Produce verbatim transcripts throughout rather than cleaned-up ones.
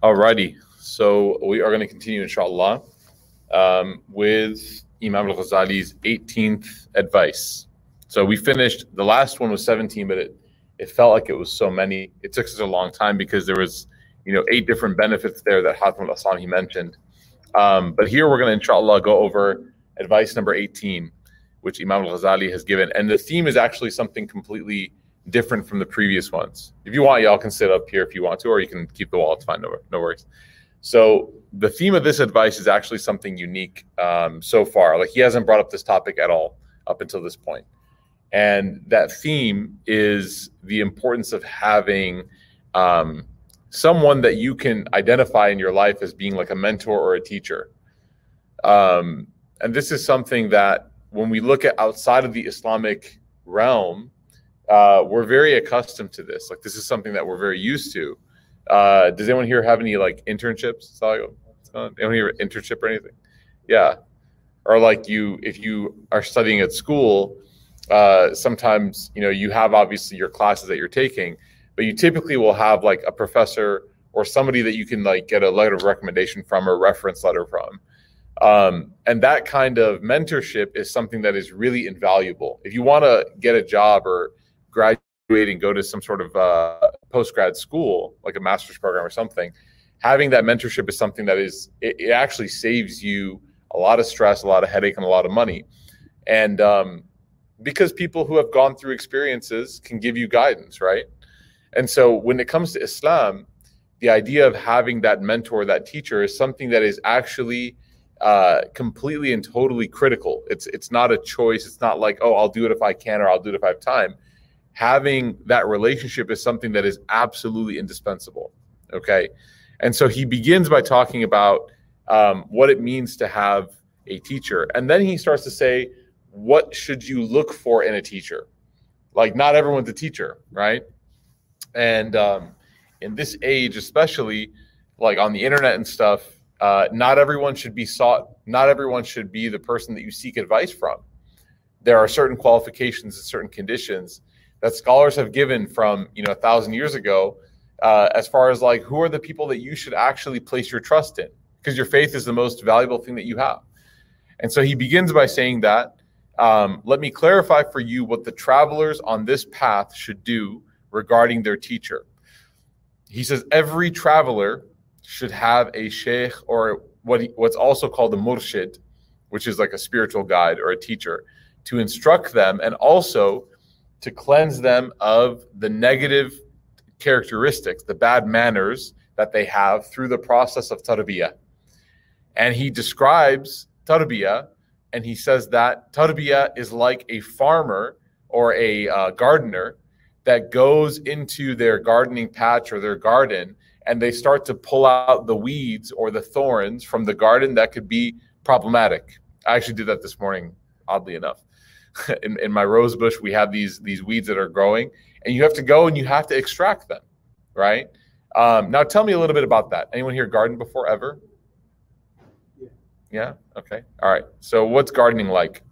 Alrighty, so we are going to continue, inshallah, um, with Imam al-Ghazali's eighteenth advice. So we finished, the last one was seventeen, but it, it felt like it was so many. It took us a long time because there was, you know, eight different benefits there that Hatim al-Aslam mentioned. Um, but here we're going to, inshallah, go over advice number eighteen, which Imam al-Ghazali has given. And the theme is actually something completely different from the previous ones. If you want, y'all can sit up here if you want to, or you can keep the wall. It's fine, no, no worries. So the theme of this advice is actually something unique um, so far. Like, he hasn't brought up this topic at all up until this point. And that theme is the importance of having um, someone that you can identify in your life as being like a mentor or a teacher. Um, and this is something that when we look at outside of the Islamic realm, Uh, we're very accustomed to this. Like, this is something that we're very used to. Uh, does anyone here have any like internships? Anyone here internship or anything? Yeah. Or like you, if you are studying at school, uh, sometimes, you know, you have obviously your classes that you're taking, but you typically will have like a professor or somebody that you can like get a letter of recommendation from or reference letter from. Um, and that kind of mentorship is something that is really invaluable. If you want to get a job or graduate and go to some sort of uh, post-grad school, like a master's program or something, having that mentorship is something that is, it, it actually saves you a lot of stress, a lot of headache, and a lot of money. And um, because people who have gone through experiences can give you guidance, right? And so when it comes to Islam, the idea of having that mentor, that teacher, is something that is actually uh, completely and totally critical. It's, it's not a choice. It's not like, oh, I'll do it if I can, or I'll do it if I have time. Having that relationship is something that is absolutely indispensable, okay? And so he begins by talking about um, what it means to have a teacher. And then he starts to say, what should you look for in a teacher? Like, not everyone's a teacher, right? And um, in this age, especially, like on the internet and stuff, uh, not everyone should be sought, not everyone should be the person that you seek advice from. There are certain qualifications and certain conditions that scholars have given from, you know, a thousand years ago, uh, as far as like, who are the people that you should actually place your trust in? Because your faith is the most valuable thing that you have. And so he begins by saying that, um, let me clarify for you what the travelers on this path should do regarding their teacher. He says every traveler should have a sheikh, or what he, what's also called a murshid, which is like a spiritual guide or a teacher, to instruct them and also to cleanse them of the negative characteristics, the bad manners that they have through the process of tarbiyah. And he describes tarbiyah, and he says that tarbiyah is like a farmer or a uh, gardener that goes into their gardening patch or their garden, and they start to pull out the weeds or the thorns from the garden that could be problematic. I actually did that this morning, oddly enough. In, in my rose bush, we have these these weeds that are growing, and you have to go and you have to extract them, right? Um, now, tell me a little bit about that. Anyone here garden before ever? Yeah. Yeah? Okay. All right. So what's gardening like?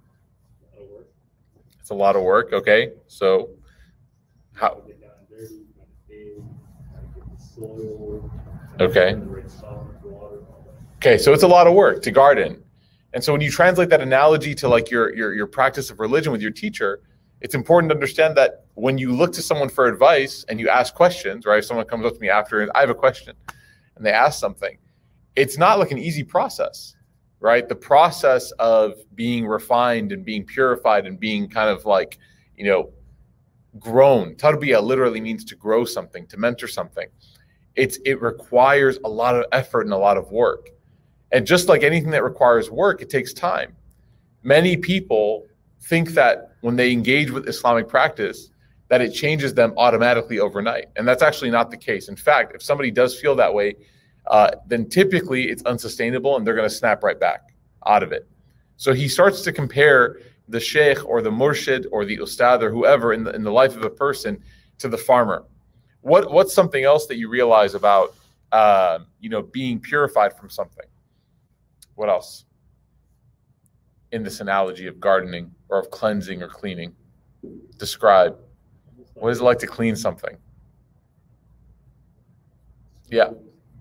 It's a lot of work. Okay. So how? Okay. Okay. So it's a lot of work to garden. And so when you translate that analogy to like your, your, your practice of religion with your teacher, it's important to understand that when you look to someone for advice and you ask questions, right? If someone comes up to me after and I have a question and they ask something, it's not like an easy process, right? The process of being refined and being purified and being kind of like, you know, grown. Tarbiyah literally means to grow something, to mentor something. It's, it requires a lot of effort and a lot of work. And just like anything that requires work, it takes time. Many people think that when they engage with Islamic practice, that it changes them automatically overnight. And that's actually not the case. In fact, if somebody does feel that way, uh, then typically it's unsustainable and they're going to snap right back out of it. So he starts to compare the sheikh or the murshid or the ustad or whoever in the, in the life of a person to the farmer. What, what's something else that you realize about uh, you know, being purified from something? What else in this analogy of gardening or of cleansing or cleaning? Describe. What is it like to clean something? Yeah.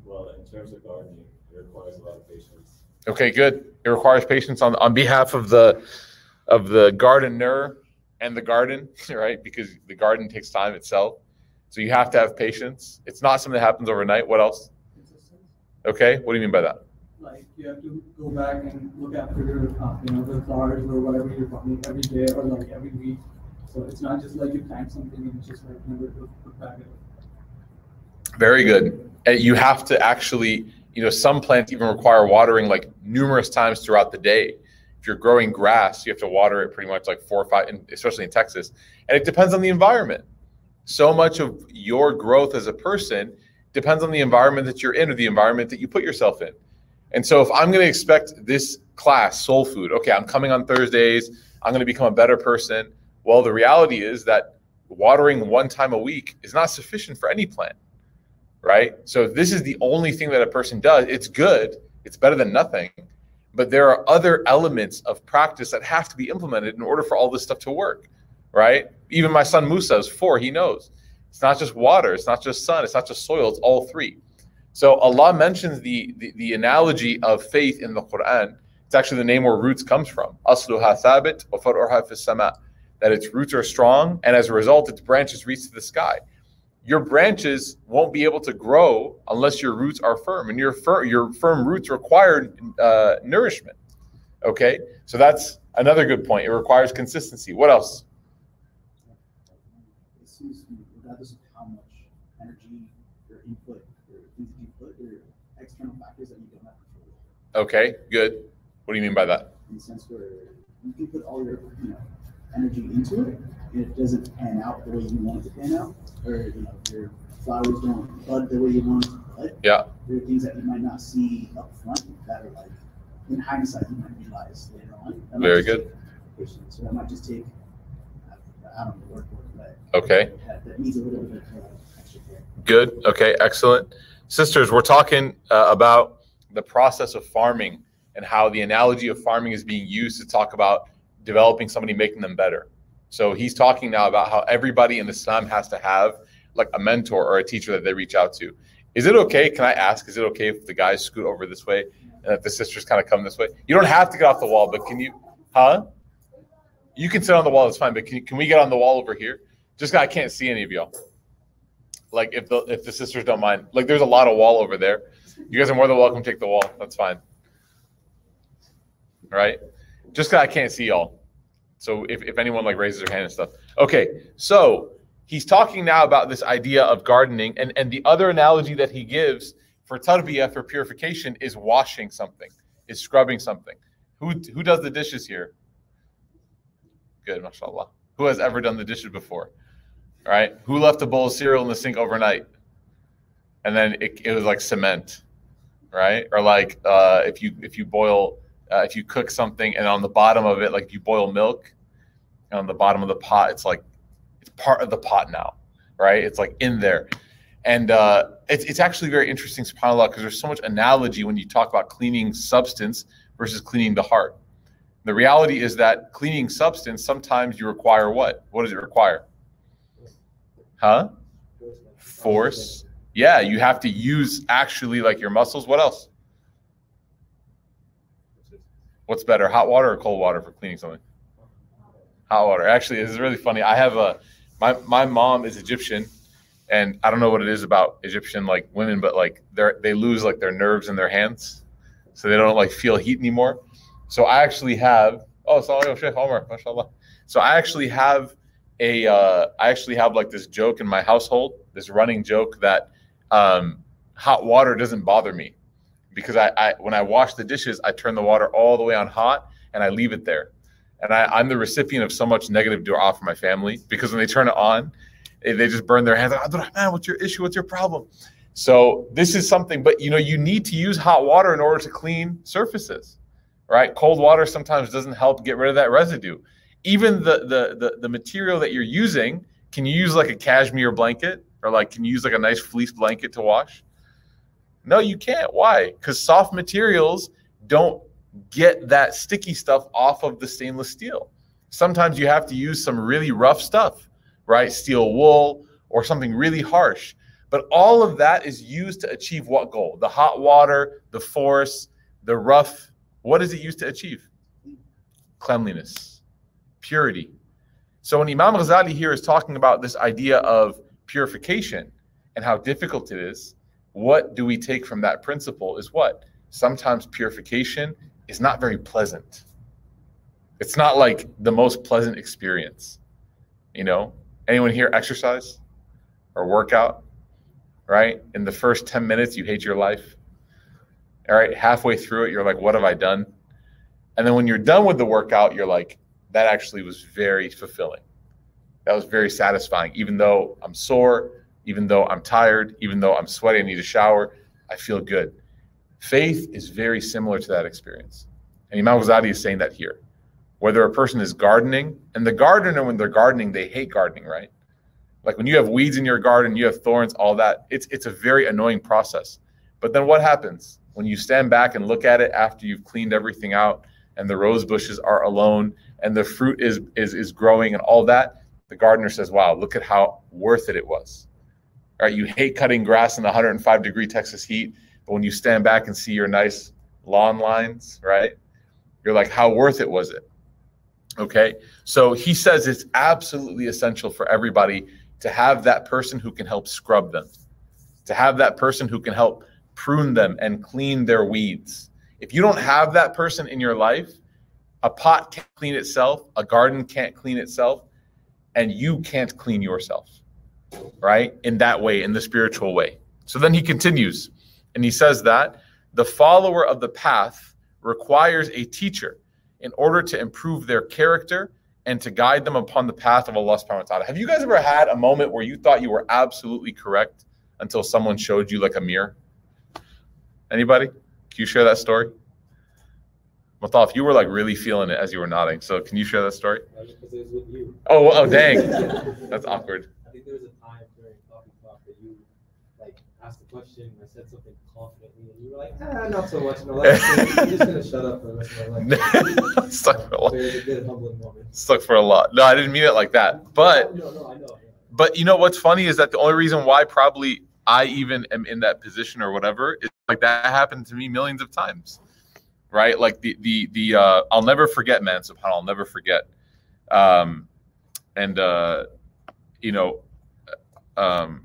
Well, in terms of gardening, it requires a lot of patience. Okay, good. It requires patience on, on behalf of the of the gardener and the garden, right? Because the garden takes time itself. So you have to have patience. It's not something that happens overnight. What else? Okay, what do you mean by that? Like you have to go back and look after your, uh, you know, the flowers or whatever you're planting every day or like every week. So it's not just like you plant something and it's just like never put back. Very good. And you have to actually, you know, some plants even require watering like numerous times throughout the day. If you're growing grass, you have to water it pretty much like four or five, especially in Texas. And it depends on the environment. So much of your growth as a person depends on the environment that you're in or the environment that you put yourself in. And so if I'm going to expect this class, soul food, okay, I'm coming on Thursdays, I'm going to become a better person. Well, the reality is that watering one time a week is not sufficient for any plant, right? So if this is the only thing that a person does, it's good. It's better than nothing. But there are other elements of practice that have to be implemented in order for all this stuff to work, right? Even my son Musa is four, he knows. It's not just water, it's not just sun, it's not just soil, it's all three. So Allah mentions the, the, the analogy of faith in the Quran. It's actually the name where roots comes from. Asluha thabit wa far'uha fis sama. That its roots are strong, and as a result, its branches reach to the sky. Your branches won't be able to grow unless your roots are firm, and your, fir your firm roots require uh, nourishment. Okay, so that's another good point. It requires consistency. What else? It seems regardless of how much energy or input or things you put, there are external factors that you don't have control over. Okay, good. What do you mean by that? In the sense where you can put all your, you know, energy into it, and it doesn't pan out the way you want it to pan out, or you know, your flowers don't bud the way you want it to bud. Yeah. There are things that you might not see up front that are like, in hindsight, you might realize later on. That Very good. Patience. So that might just take, I don't know the word for it, but Okay. that, that needs a little bit of uh, extra care. Good. Okay, excellent. Sisters, we're talking uh, about the process of farming and how the analogy of farming is being used to talk about developing somebody, making them better. So he's talking now about how everybody in Islam has to have like a mentor or a teacher that they reach out to. Is it okay? Can I ask, is it okay if the guys scoot over this way and if the sisters kind of come this way? You don't have to get off the wall, but can you, huh? You can sit on the wall, it's fine, but can, can we get on the wall over here? Just I can't see any of y'all. Like if the if the sisters don't mind. Like there's a lot of wall over there. You guys are more than welcome to take the wall. That's fine. All right? Just because I can't see y'all. So if, if anyone like raises their hand and stuff. Okay, so he's talking now about this idea of gardening. And, and the other analogy that he gives for tarbiyah, for purification, is washing something, is scrubbing something. Who, who does the dishes here? Good, mashallah. Who has ever done the dishes before? All right. Who left a bowl of cereal in the sink overnight? And then it, it was like cement, right? Or like uh, if you if you boil, uh, if you cook something and on the bottom of it, like if you boil milk, and on the bottom of the pot, it's like it's part of the pot now, right? It's like in there. And uh, it's, it's actually very interesting, subhanAllah, because there's so much analogy when you talk about cleaning substance versus cleaning the heart. The reality is that cleaning substance, sometimes you require what? What does it require? Huh? Force. Yeah, you have to use actually like your muscles. What else? What's better, hot water or cold water for cleaning something? Hot water. Actually, this is really funny. I have a, my, my mom is Egyptian, and I don't know what it is about Egyptian like women, but like they're, they lose like their nerves in their hands. So they don't like feel heat anymore. So I actually have, oh, Salaam Sheikh Omar, mashallah. So I actually have a, uh, I actually have like this joke in my household, this running joke that um, hot water doesn't bother me because I, I, when I wash the dishes, I turn the water all the way on hot and I leave it there. And I, I'm the recipient of so much negative dua from my family because when they turn it on, they just burn their hands. Like, man, what's your issue? What's your problem? So this is something, but you know, you need to use hot water in order to clean surfaces. Right? Cold water sometimes doesn't help get rid of that residue. Even the, the, the, the material that you're using, can you use like a cashmere blanket? Or like, can you use like a nice fleece blanket to wash? No, you can't. Why? Because soft materials don't get that sticky stuff off of the stainless steel. Sometimes you have to use some really rough stuff, right? Steel wool or something really harsh. But all of that is used to achieve what goal? The hot water, the force, the rough. What is it used to achieve? Cleanliness, purity. So when Imam Ghazali here is talking about this idea of purification and how difficult it is, what do we take from that principle is what? Sometimes purification is not very pleasant. It's not like the most pleasant experience. You know, anyone here exercise or workout, right? In the first ten minutes, you hate your life. All right, halfway through it, you're like, what have I done? And then when you're done with the workout, you're like, that actually was very fulfilling. That was very satisfying. Even though I'm sore, even though I'm tired, even though I'm sweaty, I need a shower, I feel good. Faith is very similar to that experience. And Imam Ghazali is saying that here. Whether a person is gardening, and the gardener, when they're gardening, they hate gardening, right? Like when you have weeds in your garden, you have thorns, all that, it's it's a very annoying process. But then what happens? When you stand back and look at it after you've cleaned everything out and the rose bushes are alone and the fruit is is is growing and all that, the gardener says, wow, look at how worth it it was. All right, you hate cutting grass in one hundred five degree Texas heat, but when you stand back and see your nice lawn lines, right, you're like, how worth it was it? Okay, so he says it's absolutely essential for everybody to have that person who can help scrub them, to have that person who can help prune them and clean their weeds. If you don't have that person in your life, a pot can't clean itself, a garden can't clean itself, and you can't clean yourself, right? In that way, in the spiritual way. So then he continues, and he says that the follower of the path requires a teacher in order to improve their character and to guide them upon the path of Allah subhanahu wa ta'ala. Have you guys ever had a moment where you thought you were absolutely correct until someone showed you like a mirror? Anybody? Can you share that story? Mathaf, you were like really feeling it as you were nodding. So can you share that story? No, just because it was with you. Oh, oh, dang. That's awkward. I think there was a time during Coffee Talk that you like asked a question, I said something confidently, and you were like, ah, not so much. No, I'm just gonna shut up for the rest of my life. Stuck for a lot. It was a good humbling moment. Stuck for a lot. No, I didn't mean it like that. But no, no, I know. Yeah. But you know what's funny is that the only reason why probably I even am in that position or whatever is like that happened to me millions of times, right? Like the the the uh, I'll never forget, man. Subhanallah, I'll never forget. Um, and uh, you know, um,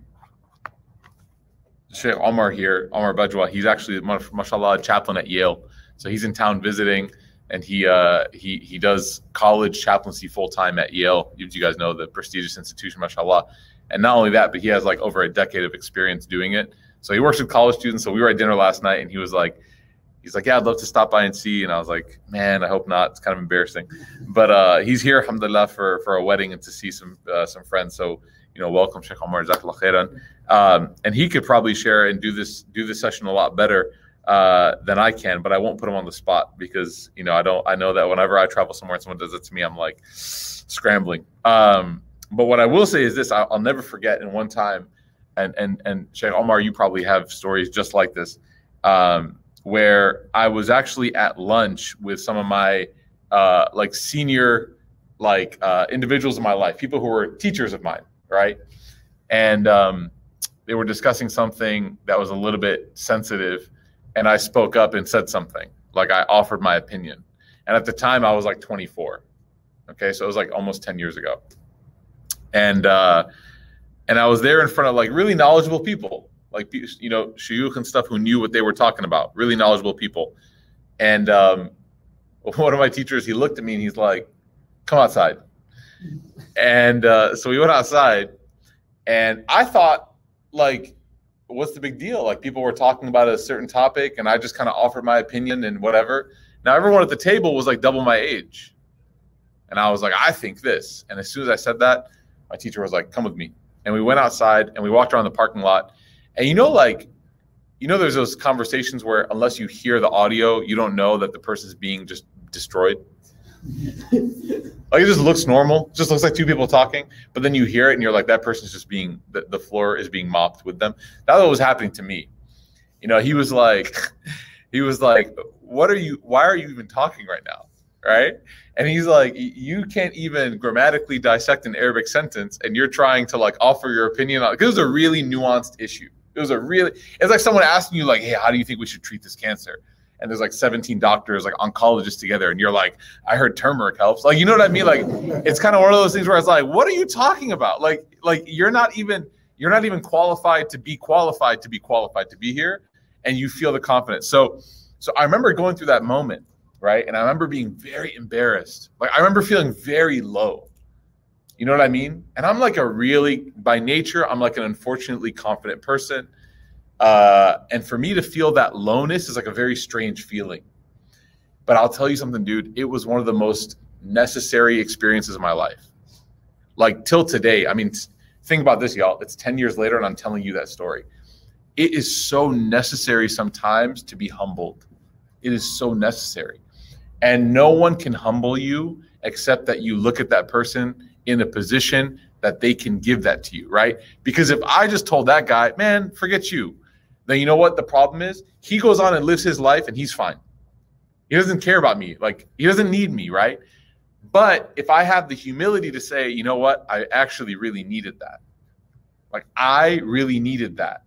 Sheikh Omar here, Omar Bajwa, he's actually, mashallah, a chaplain at Yale. So he's in town visiting, and he uh, he he does college chaplaincy full time at Yale. You, you guys know the prestigious institution, mashallah. And not only that, but he has like over a decade of experience doing it. So he works with college students. So we were at dinner last night, and he was like, he's like, yeah, I'd love to stop by and see. And I was like, man, I hope not. It's kind of embarrassing. But uh, he's here, alhamdulillah, for, for a wedding and to see some uh, some friends. So, you know, welcome, Sheikh Omar, Jazakallah khairan. Um, and he could probably share and do this do this session a lot better uh, than I can, but I won't put him on the spot because, you know, I don't. I know that whenever I travel somewhere and someone does it to me, I'm like scrambling. Um, but what I will say is this: I'll, I'll never forget. In one time, and and and Sheikh Omar, you probably have stories just like this, um, where I was actually at lunch with some of my uh, like senior like uh, individuals in my life, people who were teachers of mine, right? And um, they were discussing something that was a little bit sensitive, and I spoke up and said something, like I offered my opinion. And at the time, I was like twenty-four. Okay, so it was like almost ten years ago. And uh, and I was there in front of like really knowledgeable people, like, you know, shuyukh and stuff who knew what they were talking about, really knowledgeable people. And um, one of my teachers, he looked at me and he's like, come outside. And uh, so we went outside, and I thought, like, what's the big deal? Like, people were talking about a certain topic, and I just kind of offered my opinion and whatever. Now, everyone at the table was like double my age. And I was like, I think this. And as soon as I said that, my teacher was like, come with me. And we went outside, and we walked around the parking lot. And you know, like, you know, there's those conversations where unless you hear the audio, you don't know that the person's being just destroyed. Like, it just looks normal. It just looks like two people talking. But then you hear it, and you're like, that person's just being, the, the floor is being mopped with them. That's what was happening to me. You know, he was like, he was like, what are you, why are you even talking right now? right? And he's like, you can't even grammatically dissect an Arabic sentence, and you're trying to like offer your opinion on it. It was a really nuanced issue. It was a really, it's like someone asking you like, hey, how do you think we should treat this cancer? And there's like seventeen doctors, like oncologists together, and you're like, I heard turmeric helps. Like, you know what I mean? Like, it's kind of one of those things where it's like, what are you talking about? Like, like you're not even, you're not even qualified to be qualified to be qualified to be here, and you feel the confidence. So, so I remember going through that moment, right? And I remember being very embarrassed. Like, I remember feeling very low. You know what I mean? And I'm like a really, by nature, I'm like an unfortunately confident person. Uh, and for me to feel that lowness is like a very strange feeling. But I'll tell you something, dude. It was one of the most necessary experiences of my life. Like till today, I mean, think about this, y'all. It's ten years later and I'm telling you that story. It is so necessary sometimes to be humbled. It is so necessary. And no one can humble you except that you look at that person in a position that they can give that to you, right? Because if I just told that guy, man, forget you, then you know what the problem is? He goes on and lives his life and he's fine. He doesn't care about me. Like, he doesn't need me, right? But if I have the humility to say, you know what, I actually really needed that. Like, I really needed that.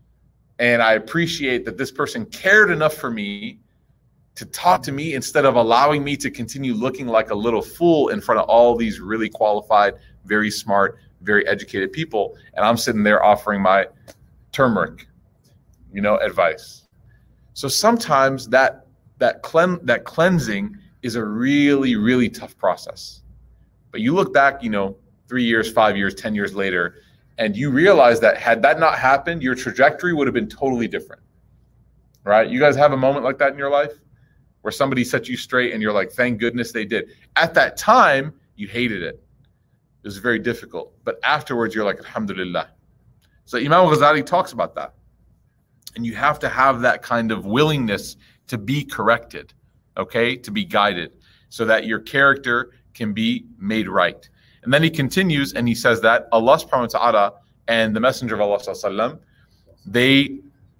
And I appreciate that this person cared enough for me to talk to me instead of allowing me to continue looking like a little fool in front of all these really qualified, very smart, very educated people. And I'm sitting there offering my turmeric, you know, advice. So sometimes that that clean that cleansing is a really, really tough process. But you look back, you know, three years, five years, ten years later, and you realize that had that not happened, your trajectory would have been totally different, right? You guys have a moment like that in your life where somebody set you straight and you're like, thank goodness they did. At that time, you hated it. It was very difficult. But afterwards, you're like, alhamdulillah. So Imam Ghazali talks about that. And you have to have that kind of willingness to be corrected, okay, to be guided, so that your character can be made right. And then he continues and he says that Allah subhanahu wa ta'ala and the Messenger of Allah sallallahu alaihi wasallam, they,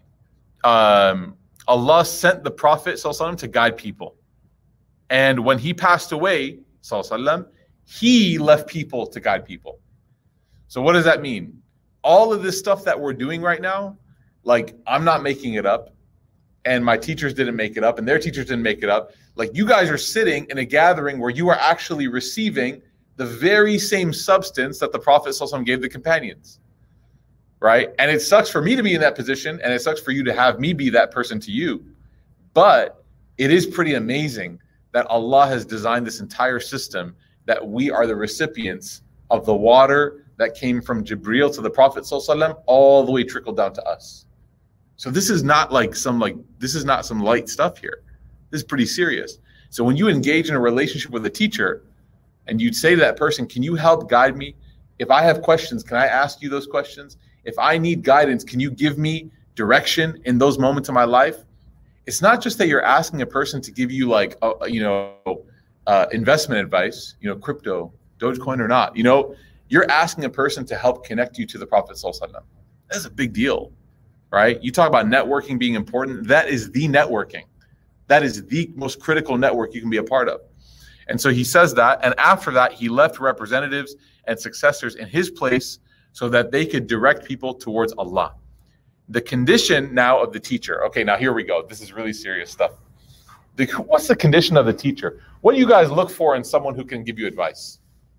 um, Allah sent the Prophet sallallahu alaihi wasallam to guide people. And when he passed away, sallallahu alaihi wasallam, he left people to guide people. So what does that mean? All of this stuff that we're doing right now, like, I'm not making it up, and my teachers didn't make it up, and their teachers didn't make it up. Like, you guys are sitting in a gathering where you are actually receiving the very same substance that the Prophet ﷺ gave the companions, right? And it sucks for me to be in that position, and it sucks for you to have me be that person to you. But it is pretty amazing that Allah has designed this entire system that we are the recipients of the water that came from Jibreel to the Prophet ﷺ all the way trickled down to us. So this is not like some like this is not some light stuff here. This is pretty serious. So when you engage in a relationship with a teacher and you'd say to that person, can you help guide me? If I have questions, can I ask you those questions? If I need guidance, can you give me direction in those moments of my life? It's not just that you're asking a person to give you like, a, you know, uh, investment advice, you know, crypto, Dogecoin or not, you know, you're asking a person to help connect you to the Prophet ﷺ. That's a big deal, right? You talk about networking being important. That is the networking. That is the most critical network you can be a part of. And so he says that, and after that, he left representatives and successors in his place so that they could direct people towards Allah. The condition now of the teacher. Okay, now here we go. This is really serious stuff. The, what's the condition of the teacher? What do you guys look for in someone who can give you advice?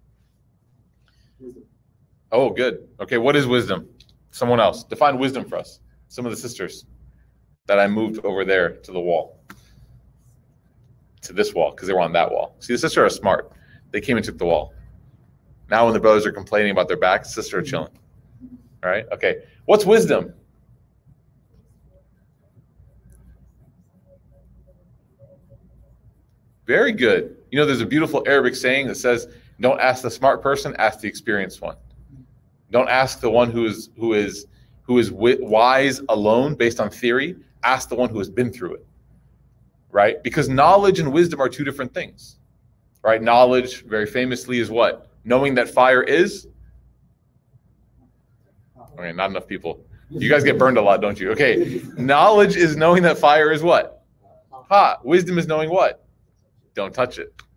Oh, good. Okay, what is wisdom? Someone else. Define wisdom for us. Some of the sisters that I moved over there to the wall. To this wall, because they were on that wall. See, the sisters are smart. They came and took the wall. Now when the brothers are complaining about their back, the sisters are chilling. All right? Okay. What's wisdom? Very good. You know, there's a beautiful Arabic saying that says, don't ask the smart person, ask the experienced one. Don't ask the one who is who is who is wise alone based on theory. Ask the one who has been through it. Right? Because knowledge and wisdom are two different things. Right? Knowledge, very famously, is what? Knowing that fire is? Okay, not enough people. You guys get burned a lot, don't you? Okay. Knowledge is knowing that fire is what? Hot. Wisdom is knowing what? Don't touch it.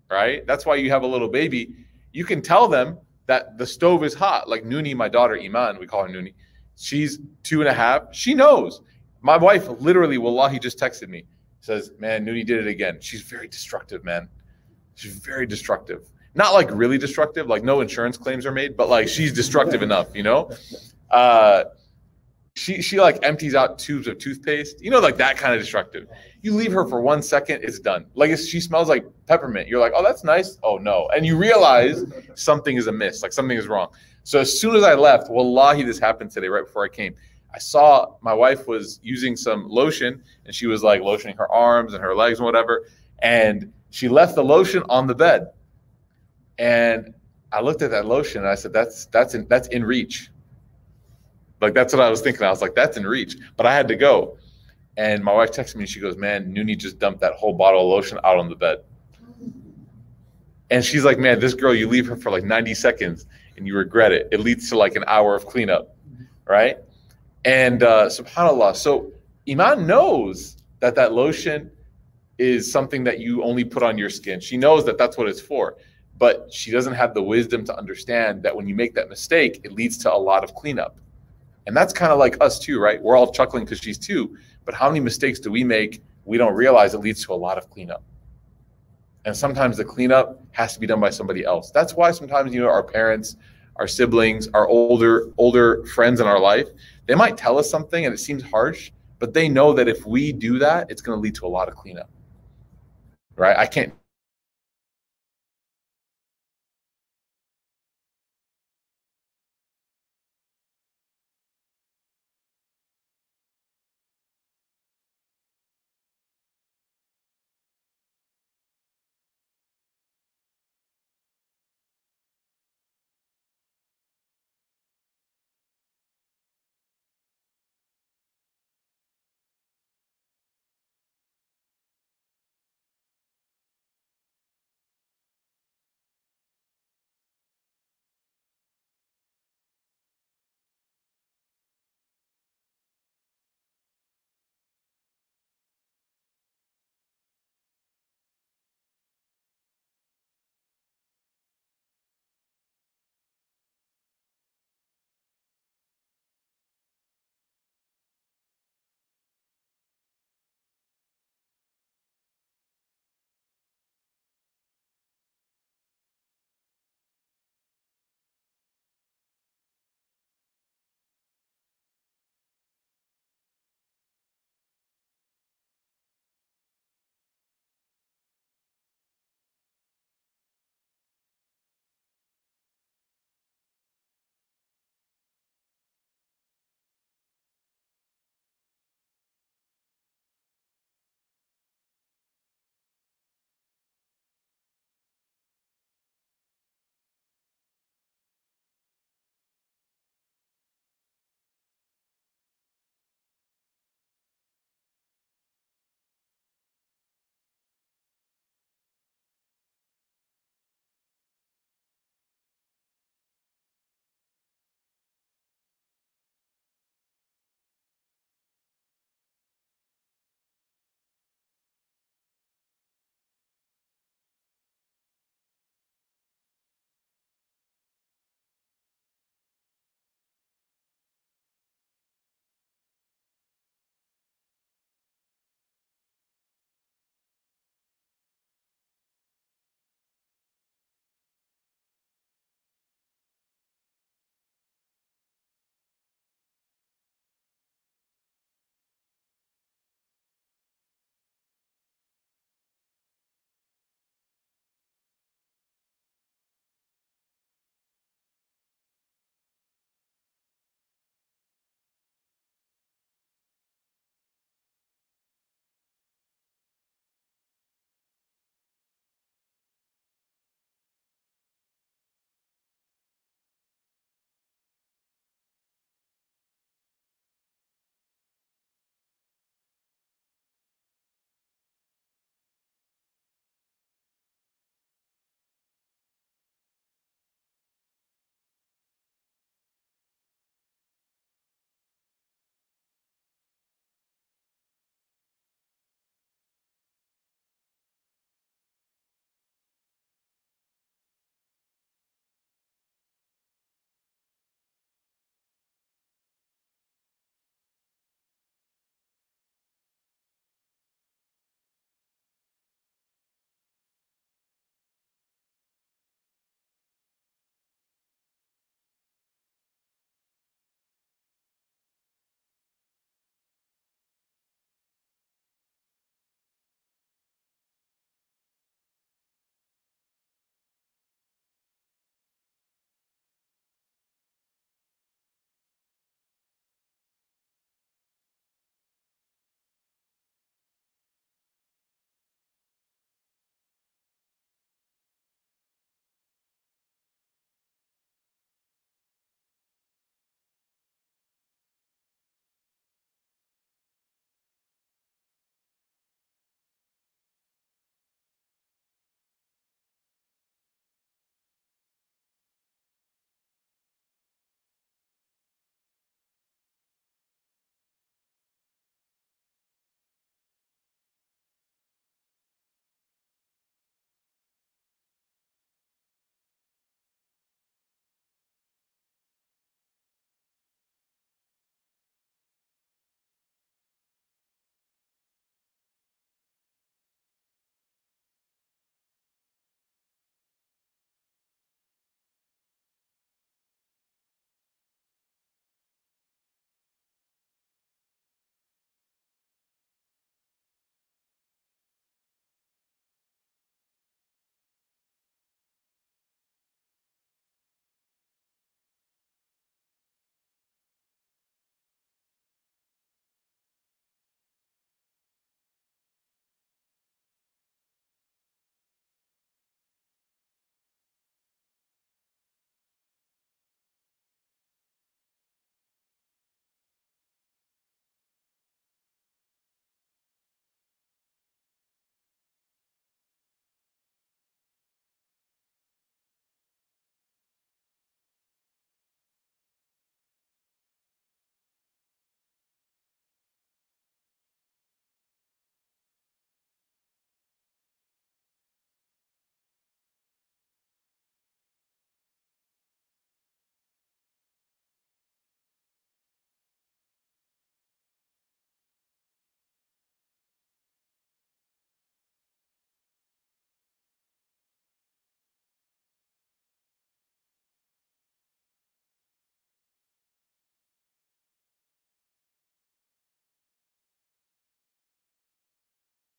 right? That's why you have a little baby. You can tell them that the stove is hot. Like Nooni, my daughter, Iman, we call her Nooni. She's two and a half. She knows. My wife literally, wallahi, just texted me. Says, man, Nooni did it again. She's very destructive, man. She's very destructive. Not like really destructive, like no insurance claims are made, but like she's destructive enough, you know? Uh, she she like empties out tubes of toothpaste, you know, like that kind of destructive. You leave her for one second, it's done. Like if she smells like peppermint, you're like, oh, that's nice. Oh no. And you realize something is amiss, like something is wrong. So as soon as I left, wallahi, this happened today right before I came. I saw my wife was using some lotion and she was like lotioning her arms and her legs and whatever. And she left the lotion on the bed. And I looked at that lotion and I said, that's that's in that's in reach. Like that's what I was thinking. I was like, that's in reach. But I had to go. And my wife texted me and she goes, man, Nooni just dumped that whole bottle of lotion out on the bed. And she's like, man, this girl, you leave her for like ninety seconds and you regret it. It leads to like an hour of cleanup, right? And uh, subhanAllah, so Iman knows that that lotion is something that you only put on your skin. She knows that that's what it's for, but she doesn't have the wisdom to understand that when you make that mistake, it leads to a lot of cleanup. And that's kind of like us too, right? We're all chuckling because she's two, but how many mistakes do we make? We don't realize it leads to a lot of cleanup. And sometimes the cleanup has to be done by somebody else. That's why sometimes, you know, our parents, our siblings, our older older friends in our life, they might tell us something and it seems harsh, but they know that if we do that, it's going to lead to a lot of cleanup, right? I can't